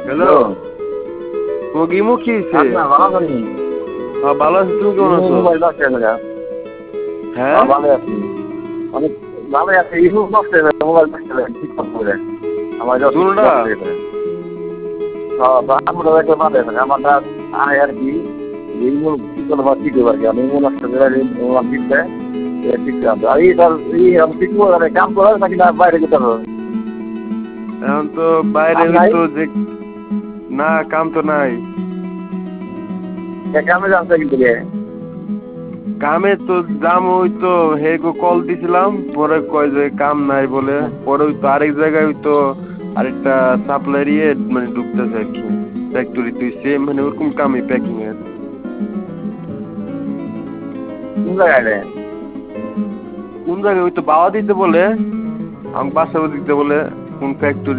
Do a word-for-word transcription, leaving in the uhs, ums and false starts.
Hello, কোগিমু কি হইছে? না ভালো করি। হ্যাঁ ভালো আছি, তুমি কেমন আছো? মোবাইল আছে না? হ্যাঁ ভালো আছি। অনেক ভালো আছে। ইউটিউব নষ্ট হয়ে গেছে, মোবাইল নষ্ট হয়ে গেছে, ঠিক করে আমার যত কিছু দুটা নষ্ট হয়ে গেছে। হ্যাঁ আমরা একটা বাদে আমারটা আয় আর কি ইউটিউব ঠিক করে বা ঠিক হবে আর কি আমি ইউটিউব নষ্ট করে মোবাইল ঠিকছে ঠিক আছে। আর এই তার এই আমি ঠিক করে কাম করার নাকি না বাইরে যেতে হবে? এখন তো বাইরে কাম নাই? তো যে না কাম তো নাই। কামে জানতে কিন্তু রে। কামে তো দাম ওই তো হেগো কল দিছিলাম, পরে কয় যে কাম নাই বলে। পরে ওই তো আরেক জায়গায় ওই তো আরেকটা সাপ্লাই ইয়ে মানে ঢুকতেছে আর কি, ফ্যাক্টরি তুই সেম মানে ওরকম কামই প্যাকিং এর। কোন জায়গায় রে? কোন জায়গায় ওই তো বাওয়া দিতে বলে, আমাকে বাসা দিতে বলে কোন ফ্যাক্টরি